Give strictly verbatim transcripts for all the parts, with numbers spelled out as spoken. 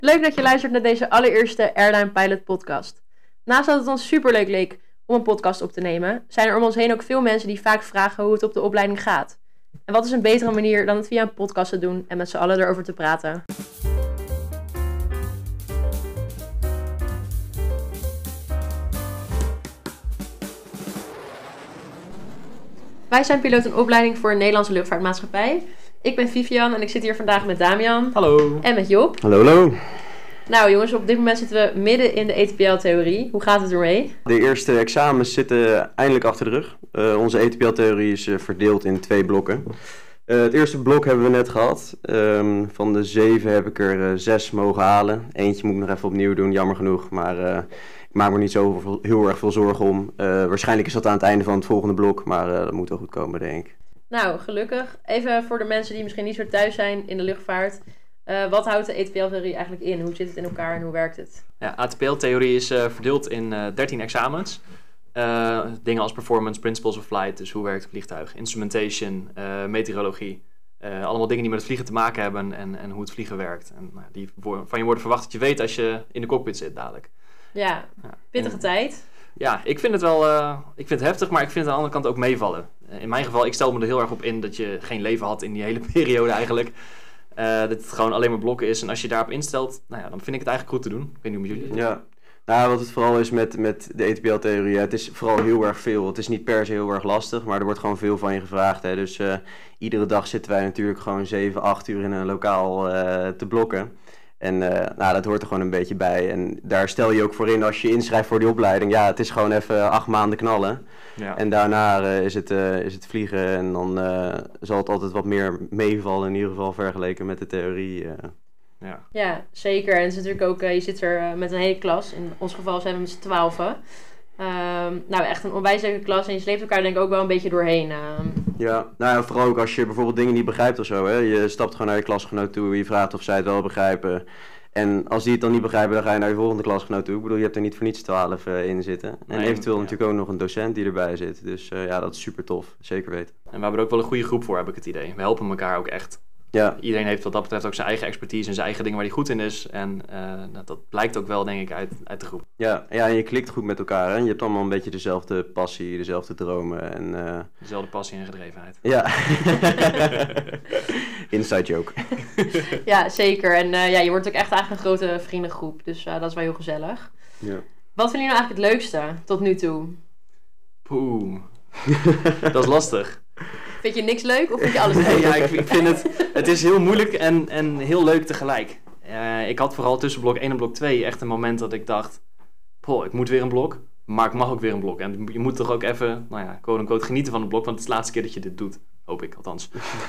Leuk dat je luistert naar deze allereerste Airline Pilot podcast. Naast dat het ons superleuk leek om een podcast op te nemen, zijn er om ons heen ook veel mensen die vaak vragen hoe het op de opleiding gaat. En wat is een betere manier dan het via een podcast te doen en met z'n allen erover te praten. Wij zijn piloot en opleiding voor een Nederlandse luchtvaartmaatschappij. Ik ben Vivian en ik zit hier vandaag met Damian. Hallo. En met Job. Hallo, hallo. Nou jongens, op dit moment zitten we midden in de E T P L-theorie. Hoe gaat het ermee? De eerste examens zitten eindelijk achter de rug. Uh, onze E T P L-theorie is uh, verdeeld in twee blokken. Uh, het eerste blok hebben we net gehad. Um, van de zeven heb ik er uh, zes mogen halen. Eentje moet ik nog even opnieuw doen, jammer genoeg. Maar uh, ik maak me niet zo veel, heel erg veel zorgen om. Uh, waarschijnlijk is dat aan het einde van het volgende blok. Maar uh, dat moet wel goed komen, denk ik. Nou, gelukkig. Even voor de mensen die misschien niet zo thuis zijn in de luchtvaart. Uh, wat houdt de E T P L-theorie eigenlijk in? Hoe zit het in elkaar en hoe werkt het? Ja, A T P L-theorie is uh, verdeeld in uh, dertien examens. Uh, dingen als performance, principles of flight, dus hoe werkt het vliegtuig, instrumentation, uh, meteorologie. Uh, allemaal dingen die met het vliegen te maken hebben en, en hoe het vliegen werkt. En uh, die van je worden verwacht dat je weet als je in de cockpit zit dadelijk. Ja, pittige en, tijd. Ja, ik vind het wel uh, ik vind het heftig, maar ik vind het aan de andere kant ook meevallen. Uh, in mijn geval, ik stel me er heel erg op in dat je geen leven had in die hele periode eigenlijk. Uh, dat het gewoon alleen maar blokken is. En als je daarop instelt, nou ja, dan vind ik het eigenlijk goed te doen. Ik weet niet hoe met jullie. Ja, nou, wat het vooral is met, met de E T P L-theorie, het is vooral heel erg veel. Het is niet per se heel erg lastig, maar er wordt gewoon veel van je gevraagd. Hè. Dus uh, iedere dag zitten wij natuurlijk gewoon zeven, acht uur in een lokaal uh, te blokken. En uh, nou, dat hoort er gewoon een beetje bij. En daar stel je ook voor in als je inschrijft voor die opleiding. Ja, het is gewoon even acht maanden knallen. Ja. En daarna uh, is, het, uh, is het vliegen en dan uh, zal het altijd wat meer meevallen. In ieder geval vergeleken met de theorie. Uh. Ja. ja, zeker. En het is natuurlijk ook, uh, je zit er uh, met een hele klas. In ons geval zijn we met z'n twaalfen. Um, nou, echt een onwijs leuke klas. En je sleept elkaar denk ik ook wel een beetje doorheen. Uh. Ja, nou ja, vooral ook als je bijvoorbeeld dingen niet begrijpt of zo. Hè? Je stapt gewoon naar je klasgenoot toe, je vraagt of zij het wel begrijpen. En als die het dan niet begrijpen, dan ga je naar je volgende klasgenoot toe. Ik bedoel, je hebt er niet voor niets twaalf uh, in zitten. En nee, eventueel ja. natuurlijk ook nog een docent die erbij zit. Dus uh, ja, dat is super tof. Zeker weten. En we hebben er ook wel een goede groep voor, heb ik het idee. We helpen elkaar ook echt. Ja. Iedereen heeft wat dat betreft ook zijn eigen expertise en zijn eigen dingen waar hij goed in is. En uh, dat, dat blijkt ook wel, denk ik, uit, uit de groep. Ja, ja, en je klikt goed met elkaar. Hè? Je hebt allemaal een beetje dezelfde passie, dezelfde dromen. En, uh... dezelfde passie en gedrevenheid. Ja. Inside joke. Ja, zeker. En uh, ja, je wordt ook echt eigenlijk een grote vriendengroep. Dus uh, dat is wel heel gezellig. Ja. Wat vind je nou eigenlijk het leukste tot nu toe? Poeh. Dat is lastig. Vind je niks leuk of vind je alles leuk? Ja, ik, ik vind het... Het is heel moeilijk en, en heel leuk tegelijk. Uh, ik had vooral tussen blok één en blok twee echt een moment dat ik dacht... Poh, ik moet weer een blok, maar ik mag ook weer een blok. En je moet toch ook even, nou ja, quote-unquote genieten van het blok, want het is de laatste keer dat je dit doet. Hoop ik, althans.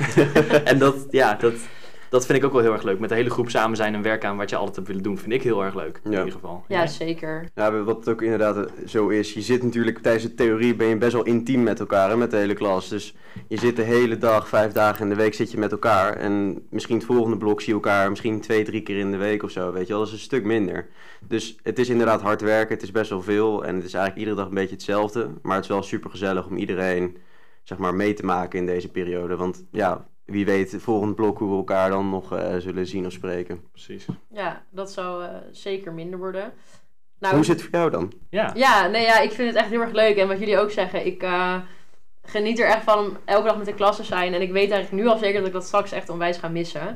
En dat, ja, dat... Dat vind ik ook wel heel erg leuk. Met de hele groep samen zijn en werken aan wat je altijd hebt willen doen. Vind ik heel erg leuk, in ja. ieder geval. Ja, zeker. Ja, wat het ook inderdaad zo is. Je zit natuurlijk tijdens de theorie ben je best wel intiem met elkaar, hè, met de hele klas. Dus je zit de hele dag, vijf dagen in de week zit je met elkaar. En misschien het volgende blok zie je elkaar misschien twee, drie keer in de week of zo. Weet je wel, dat is een stuk minder. Dus het is inderdaad hard werken. Het is best wel veel. En het is eigenlijk iedere dag een beetje hetzelfde. Maar het is wel super gezellig om iedereen, zeg maar, mee te maken in deze periode. Want ja... Wie weet, het volgende blok hoe we elkaar dan nog uh, zullen zien of spreken. Precies. Ja, dat zal uh, zeker minder worden. Nou, hoe zit het voor jou dan? Ja, ja, nee, ja, ik vind het echt heel erg leuk. En wat jullie ook zeggen, ik uh, geniet er echt van om elke dag met de klas te zijn. En ik weet eigenlijk nu al zeker dat ik dat straks echt onwijs ga missen.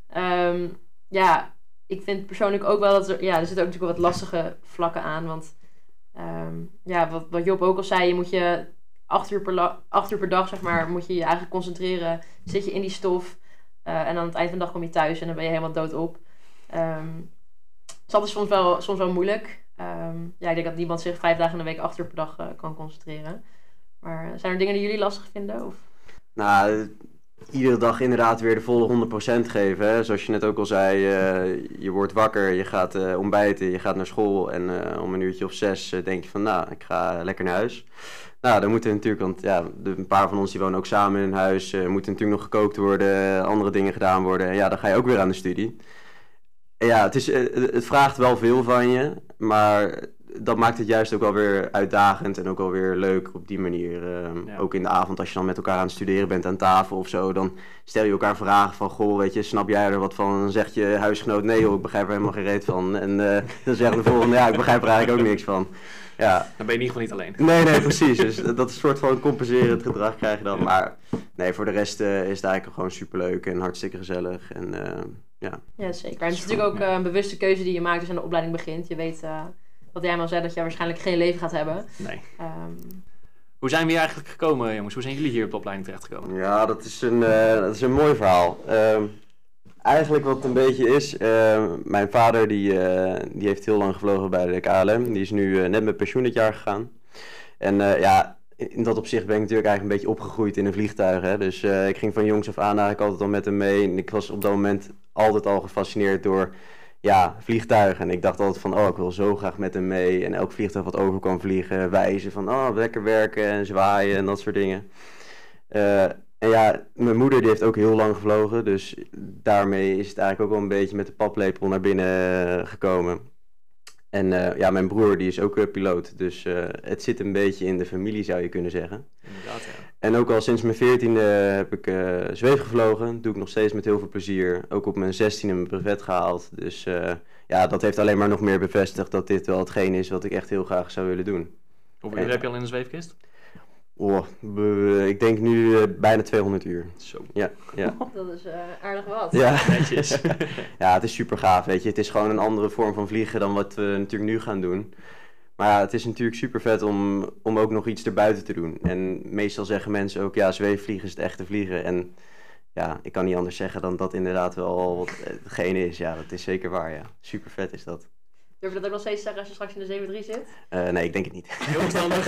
Um, ja, ik vind persoonlijk ook wel dat er... Ja, er zitten ook natuurlijk wel wat lastige vlakken aan. Want um, ja, wat, wat Job ook al zei, je moet je... Acht uur, per la- acht uur per dag, zeg maar, moet je je eigenlijk concentreren. Zit je in die stof. Uh, en aan het eind van de dag kom je thuis en dan ben je helemaal doodop. Um, dus dat is soms wel, soms wel moeilijk. Um, ja, ik denk dat niemand zich vijf dagen in de week acht uur per dag uh, kan concentreren. Maar zijn er dingen die jullie lastig vinden? Of? Nou, iedere dag inderdaad weer de volle honderd procent geven. Hè? Zoals je net ook al zei, uh, je wordt wakker, je gaat uh, ontbijten, je gaat naar school. En uh, om een uurtje of zes uh, denk je van, nou, ik ga lekker naar huis. Nou, dan moeten natuurlijk, want ja, de, een paar van ons die wonen ook samen in een huis, uh, moeten natuurlijk nog gekookt worden, andere dingen gedaan worden. En ja, dan ga je ook weer aan de studie. En ja, het, is, uh, het vraagt wel veel van je, maar dat maakt het juist ook wel weer uitdagend en ook wel weer leuk op die manier. Uh, Ja. Ook in de avond als je dan met elkaar aan het studeren bent aan tafel of zo, dan stel je elkaar vragen van, goh, weet je, snap jij er wat van? Dan zegt je huisgenoot, nee joh, ik begrijp er helemaal geen reet van. En uh, dan zegt de volgende, ja, ik begrijp er eigenlijk ook niks van. Ja. Dan ben je in ieder geval niet alleen. Nee, nee, precies. Dus dat is een soort van compenserend gedrag krijg je dan. Maar nee, voor de rest uh, is het eigenlijk gewoon superleuk en hartstikke gezellig. En uh, ja. Ja, zeker. En het is natuurlijk ook uh, een bewuste keuze die je maakt als je aan de opleiding begint. Je weet, uh, wat jij maar zei, dat je waarschijnlijk geen leven gaat hebben. Nee. Um, Hoe zijn we hier eigenlijk gekomen, jongens? Hoe zijn jullie hier op de opleiding terechtgekomen? Ja, dat is een, uh, dat is een mooi verhaal. Uh, eigenlijk wat het een beetje is, uh, mijn vader die, uh, die heeft heel lang gevlogen bij de K L M. Die is nu uh, net met pensioen dit jaar gegaan. En uh, ja, in dat opzicht ben ik natuurlijk eigenlijk een beetje opgegroeid in een vliegtuig. Hè? Dus uh, ik ging van jongs af aan eigenlijk altijd al met hem mee. En ik was op dat moment altijd al gefascineerd door ja, vliegtuigen. En ik dacht altijd van, oh, ik wil zo graag met hem mee. En elk vliegtuig wat over kwam vliegen, wijzen van, oh, lekker werken en zwaaien en dat soort dingen. Uh, en ja, mijn moeder die heeft ook heel lang gevlogen. Dus daarmee is het eigenlijk ook wel een beetje met de paplepel naar binnen gekomen. En uh, ja, mijn broer die is ook uh, piloot. Dus uh, het zit een beetje in de familie, zou je kunnen zeggen. Inderdaad, ja. En ook al sinds mijn veertiende heb ik uh, zweef gevlogen. Doe ik nog steeds met heel veel plezier. Ook op mijn zestiende mijn brevet gehaald. Dus uh, ja, dat heeft alleen maar nog meer bevestigd dat dit wel hetgeen is wat ik echt heel graag zou willen doen. Hoeveel uur heb je al in een zweefkist? Oh, be, ik denk nu uh, bijna tweehonderd uur. Zo. Ja, ja. dat is uh, aardig wat. Ja. Netjes. Ja, het is super gaaf, weet je. Het is gewoon een andere vorm van vliegen dan wat we natuurlijk nu gaan doen. Maar ja, het is natuurlijk super vet om, om ook nog iets erbuiten te doen. En meestal zeggen mensen ook, ja, zweefvliegen is het echte vliegen. En ja, ik kan niet anders zeggen dan dat inderdaad wel wat hetgene is. Ja, dat is zeker waar, ja. Super vet is dat. Durf je dat ook nog steeds zeggen als je straks in de zeven drie zit? Uh, nee, ik denk het niet. Heel verstandig.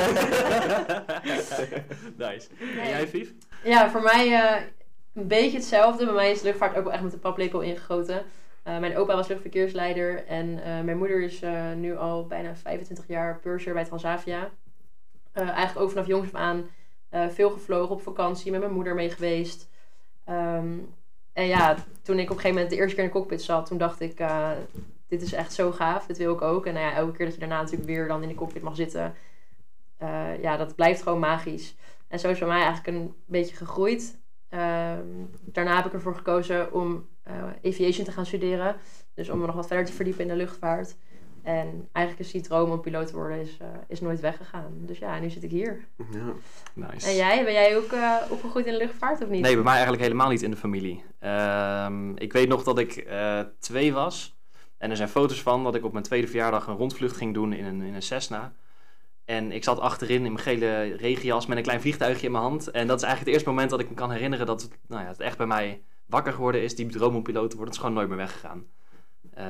Nice. En jij, Vief? Ja, voor mij uh, een beetje hetzelfde. Bij mij is luchtvaart ook wel echt met de paplepel ingegoten. Uh, mijn opa was luchtverkeersleider en uh, mijn moeder is uh, nu al bijna vijfentwintig jaar purser bij Transavia. Uh, eigenlijk ook vanaf jongs af aan uh, veel gevlogen op vakantie, met mijn moeder mee geweest. Um, en ja, toen ik op een gegeven moment de eerste keer in de cockpit zat, toen dacht ik, uh, dit is echt zo gaaf, dit wil ik ook. En nou ja, elke keer dat je daarna natuurlijk weer dan in de cockpit mag zitten, uh, ja, dat blijft gewoon magisch. En zo is bij mij eigenlijk een beetje gegroeid. Um, daarna heb ik ervoor gekozen om uh, aviation te gaan studeren. Dus om me nog wat verder te verdiepen in de luchtvaart. En eigenlijk is die droom om piloot te worden is, uh, is nooit weggegaan. Dus ja, nu zit ik hier. Ja. Nice. En jij? Ben jij ook uh, opgegroeid in de luchtvaart of niet? Nee, bij mij eigenlijk helemaal niet in de familie. Um, ik weet nog dat ik uh, twee was. En er zijn foto's van dat ik op mijn tweede verjaardag een rondvlucht ging doen in een, in een Cessna. En ik zat achterin in mijn gele regenjas met een klein vliegtuigje in mijn hand. En dat is eigenlijk het eerste moment dat ik me kan herinneren dat het, nou ja, het echt bij mij wakker geworden is. Die droom om piloot te worden, het is gewoon nooit meer weggegaan. Uh,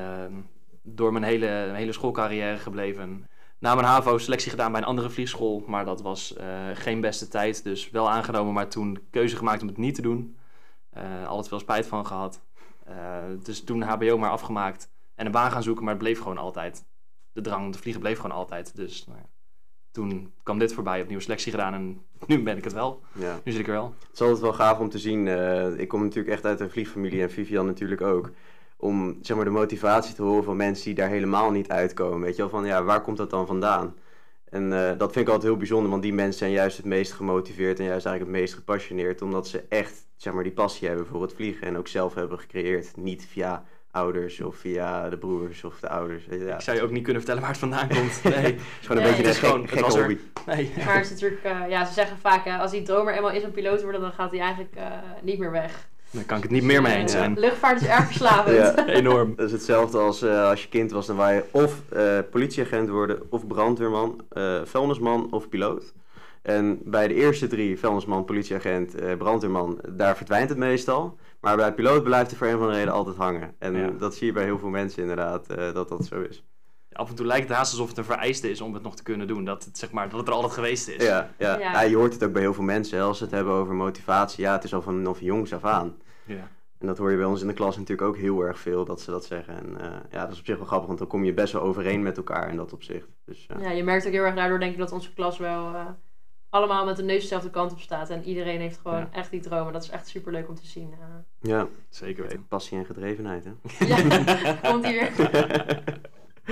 door mijn hele, mijn hele schoolcarrière gebleven. Na mijn HAVO selectie gedaan bij een andere vliegschool. Maar dat was uh, geen beste tijd. Dus wel aangenomen, maar toen keuze gemaakt om het niet te doen. Uh, altijd veel spijt van gehad. Uh, dus toen H B O maar afgemaakt. En een baan gaan zoeken, maar het bleef gewoon altijd. De drang om te vliegen bleef gewoon altijd. Dus nou ja. Toen kwam dit voorbij, opnieuw selectie gedaan en nu ben ik het wel. Ja. Nu zit ik er wel. Het is altijd wel gaaf om te zien. Uh, ik kom natuurlijk echt uit een vliegfamilie en Vivian natuurlijk ook. Om zeg maar, de motivatie te horen van mensen die daar helemaal niet uitkomen. Weet je wel, van ja, waar komt dat dan vandaan? En uh, dat vind ik altijd heel bijzonder, want die mensen zijn juist het meest gemotiveerd en juist eigenlijk het meest gepassioneerd. Omdat ze echt zeg maar, die passie hebben voor het vliegen en ook zelf hebben gecreëerd. Niet via ouders of via de broers of de ouders. Ja. Ik zou je ook niet kunnen vertellen waar het vandaan komt. Nee. Het is gewoon een Nee. beetje Het een is gewoon- gek, het gekke was er. hobby. Nee. Maar het is natuurlijk, uh, ja, ze zeggen vaak, uh, als die droom er eenmaal is om piloot te worden, dan gaat hij eigenlijk uh, niet meer weg. Dan kan ik het niet meer mee eens Uh, zijn. luchtvaart is erg verslavend. Ja. Enorm. Dat is hetzelfde als uh, als je kind was, dan wou je of uh, politieagent worden, of brandweerman, uh, vuilnisman of piloot. En bij de eerste drie, vuilnisman, politieagent, uh, brandweerman, daar verdwijnt het meestal. Maar bij piloot blijft het voor een of andere reden altijd hangen. En Ja. dat zie je bij heel veel mensen inderdaad, uh, dat dat zo is. Af en toe lijkt het haast alsof het een vereiste is om het nog te kunnen doen. Dat het, zeg maar, dat het er altijd geweest is. Ja, ja. Ja. Ja, je hoort het ook bij heel veel mensen, hè, als ze het hebben over motivatie. Ja, het is al vanaf jongs af aan. Ja. En dat hoor je bij ons in de klas natuurlijk ook heel erg veel, dat ze dat zeggen. En uh, ja, dat is op zich wel grappig, want dan kom je best wel overeen met elkaar in dat opzicht. Dus, uh, Ja, je merkt ook heel erg daardoor, denk ik, dat onze klas wel uh, allemaal met de neus dezelfde kant op staat. En iedereen heeft gewoon Ja. echt die dromen. Dat is echt super leuk om te zien. Uh, ja, Zeker weten. passie en gedrevenheid, hè. ja, komt hier weer.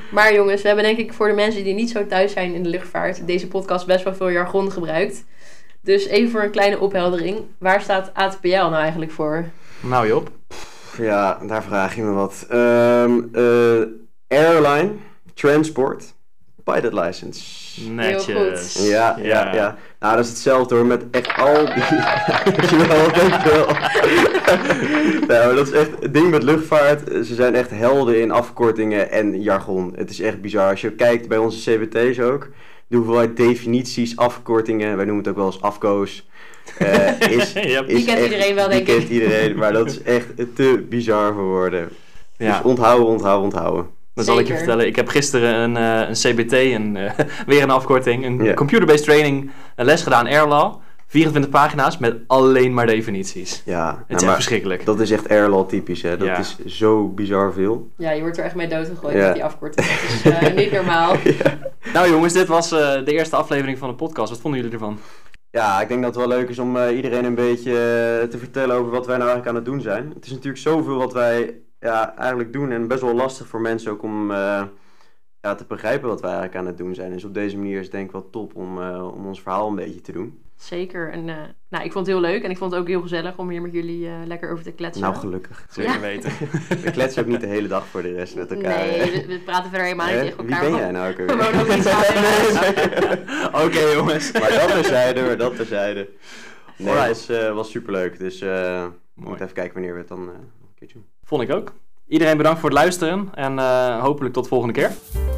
Maar jongens, we hebben denk ik voor de mensen die niet zo thuis zijn in de luchtvaart... deze podcast best wel veel jargon gebruikt. Dus even voor een kleine opheldering. Waar staat A T P L nou eigenlijk voor? Nou Job. Ja, daar vraag je me wat. Um, uh, airline, transport, pilot license. Netjes. Heel goed. Ja, ja, ja, ja. Nou, dat is hetzelfde hoor, met echt al die... Dankjewel, dankjewel. Nou, maar dat is echt het ding met luchtvaart. Ze zijn echt helden in afkortingen en jargon. Het is echt bizar. Als je kijkt bij onze C B T's ook, de hoeveelheid definities, afkortingen, wij noemen het ook wel eens afkoos. Uh, is, Yep. is Die kent echt, iedereen wel, denk die ik. kent iedereen, maar dat is echt te bizar voor woorden. Ja. Dus onthouden, onthouden, onthouden. Dan zal ik je Zeker. vertellen, ik heb gisteren een, uh, een C B T, een, uh, weer een afkorting, een Ja. computer-based training, een les gedaan, Airlaw. vierentwintig pagina's met alleen maar definities. Ja, Het nou, is echt maar verschrikkelijk. dat is echt Airlaw typisch, hè. Dat Ja. is zo bizar veel. Ja, je wordt er echt mee doodgegooid Ja. met die afkorting. Dat is uh, niet normaal. Ja. Nou jongens, dit was uh, de eerste aflevering van de podcast. Wat vonden jullie ervan? Ja, ik denk dat het wel leuk is om uh, iedereen een beetje uh, te vertellen over wat wij nou eigenlijk aan het doen zijn. Het is natuurlijk zoveel wat wij ja, eigenlijk doen en best wel lastig voor mensen ook om uh, ja, te begrijpen wat wij eigenlijk aan het doen zijn. Dus op deze manier is het denk ik wel top om, uh, om ons verhaal een beetje te doen. Zeker. En uh, nou, ik vond het heel leuk en ik vond het ook heel gezellig om hier met jullie uh, lekker over te kletsen. Nou, gelukkig. Zeker Ja. weten. We kletsen ook niet de hele dag voor de rest met elkaar. Nee, we, we praten verder helemaal niet Hè? tegen Wie elkaar. ben jij nou ook We alweer? wonen ook niet samen. Oké okay, jongens. Maar dat terzijde, maar dat terzijde. Nee, Alright. dat was, uh, was superleuk. Dus uh, we Mooi. moeten even kijken wanneer we het dan uh, een keertje doen. Vond ik ook. Iedereen bedankt voor het luisteren en uh, hopelijk tot de volgende keer.